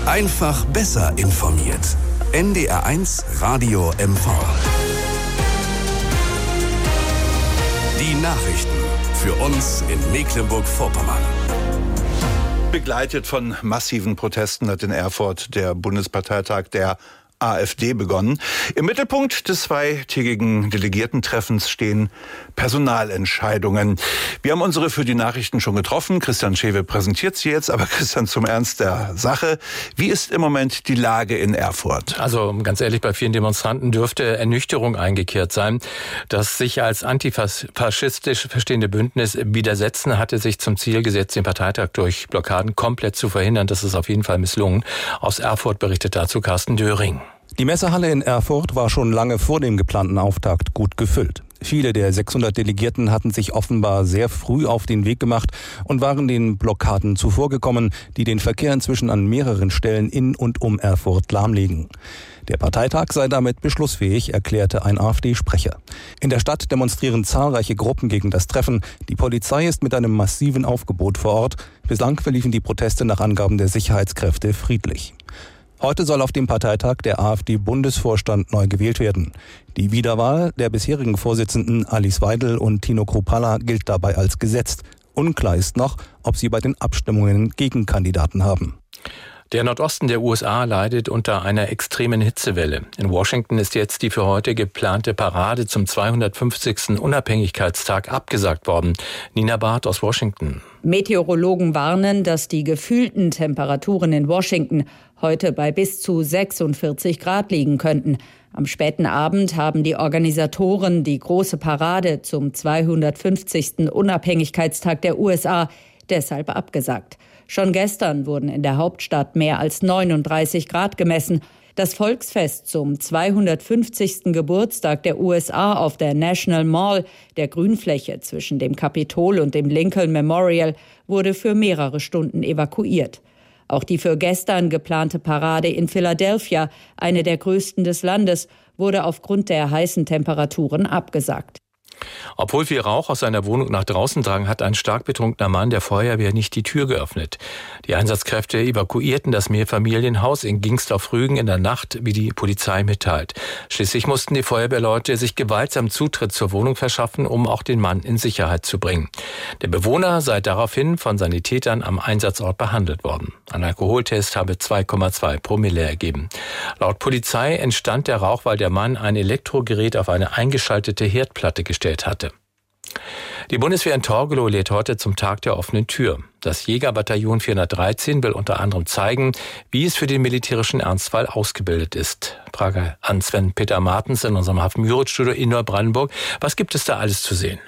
Einfach besser informiert. NDR1 Radio MV. Die Nachrichten für uns in Mecklenburg-Vorpommern. Begleitet von massiven Protesten hat in Erfurt der Bundesparteitag der AfD begonnen. Im Mittelpunkt des zweitägigen Delegiertentreffens stehen Personalentscheidungen. Wir haben unsere für die Nachrichten schon getroffen. Christian Schewe präsentiert sie jetzt. Aber Christian, zum Ernst der Sache. Wie ist im Moment die Lage in Erfurt? Also ganz ehrlich, bei vielen Demonstranten dürfte Ernüchterung eingekehrt sein. Das sich als antifaschistisch verstehende Bündnis Widersetzen hatte sich zum Ziel gesetzt, den Parteitag durch Blockaden komplett zu verhindern. Das ist auf jeden Fall misslungen. Aus Erfurt berichtet dazu Carsten Döring. Die Messehalle in Erfurt war schon lange vor dem geplanten Auftakt gut gefüllt. Viele der 600 Delegierten hatten sich offenbar sehr früh auf den Weg gemacht und waren den Blockaden zuvorgekommen, die den Verkehr inzwischen an mehreren Stellen in und um Erfurt lahmlegen. Der Parteitag sei damit beschlussfähig, erklärte ein AfD-Sprecher. In der Stadt demonstrieren zahlreiche Gruppen gegen das Treffen. Die Polizei ist mit einem massiven Aufgebot vor Ort. Bislang verliefen die Proteste nach Angaben der Sicherheitskräfte friedlich. Heute soll auf dem Parteitag der AfD-Bundesvorstand neu gewählt werden. Die Wiederwahl der bisherigen Vorsitzenden Alice Weidel und Tino Kruppalla gilt dabei als gesetzt. Unklar ist noch, ob sie bei den Abstimmungen Gegenkandidaten haben. Der Nordosten der USA leidet unter einer extremen Hitzewelle. In Washington ist jetzt die für heute geplante Parade zum 250. Unabhängigkeitstag abgesagt worden. Nina Barth aus Washington. Meteorologen warnen, dass die gefühlten Temperaturen in Washington heute bei bis zu 46 Grad liegen könnten. Am späten Abend haben die Organisatoren die große Parade zum 250. Unabhängigkeitstag der USA deshalb abgesagt. Schon gestern wurden in der Hauptstadt mehr als 39 Grad gemessen. Das Volksfest zum 250. Geburtstag der USA auf der National Mall, der Grünfläche zwischen dem Kapitol und dem Lincoln Memorial, wurde für mehrere Stunden evakuiert. Auch die für gestern geplante Parade in Philadelphia, eine der größten des Landes, wurde aufgrund der heißen Temperaturen abgesagt. Obwohl viel Rauch aus seiner Wohnung nach draußen drang, hat ein stark betrunkener Mann der Feuerwehr nicht die Tür geöffnet. Die Einsatzkräfte evakuierten das Mehrfamilienhaus in Gingsdorf-Rügen in der Nacht, wie die Polizei mitteilt. Schließlich mussten die Feuerwehrleute sich gewaltsam Zutritt zur Wohnung verschaffen, um auch den Mann in Sicherheit zu bringen. Der Bewohner sei daraufhin von Sanitätern am Einsatzort behandelt worden. Ein Alkoholtest habe 2,2 Promille ergeben. Laut Polizei entstand der Rauch, weil der Mann ein Elektrogerät auf eine eingeschaltete Herdplatte gestellt hatte. Die Bundeswehr in Torgelow lädt heute zum Tag der offenen Tür. Das Jägerbataillon 413 will unter anderem zeigen, wie es für den militärischen Ernstfall ausgebildet ist. Frage an Sven-Peter Martens in unserem Hafen-Müritz-Studio in Neubrandenburg. Was gibt es da alles zu sehen?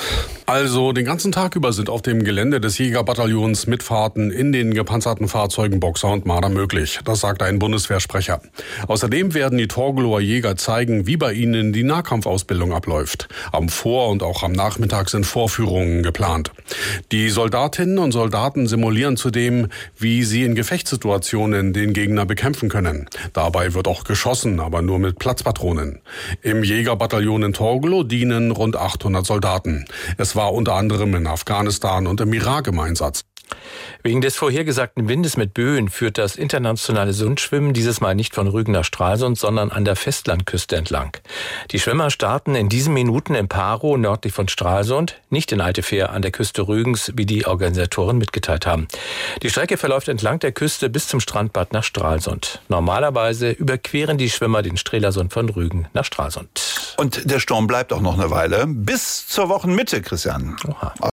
Also den ganzen Tag über sind auf dem Gelände des Jägerbataillons Mitfahrten in den gepanzerten Fahrzeugen Boxer und Marder möglich. Das sagt ein Bundeswehrsprecher. Außerdem werden die Torgelower Jäger zeigen, wie bei ihnen die Nahkampfausbildung abläuft. Am Vor- und auch am Nachmittag sind Vorführungen geplant. Die Soldatinnen und Soldaten simulieren zudem, wie sie in Gefechtssituationen den Gegner bekämpfen können. Dabei wird auch geschossen, aber nur mit Platzpatronen. Im Jägerbataillon in Torgelow dienen rund 800 Soldaten. Es war unter anderem in Afghanistan und im Irak im Einsatz. Wegen des vorhergesagten Windes mit Böen führt das internationale Sundschwimmen dieses Mal nicht von Rügen nach Stralsund, sondern an der Festlandküste entlang. Die Schwimmer starten in diesen Minuten in Parow nördlich von Stralsund, nicht in Altefähr an der Küste Rügens, wie die Organisatoren mitgeteilt haben. Die Strecke verläuft entlang der Küste bis zum Strandbad nach Stralsund. Normalerweise überqueren die Schwimmer den Strelasund von Rügen nach Stralsund. Und der Sturm bleibt auch noch eine Weile. Bis zur Wochenmitte, Christian. Oha.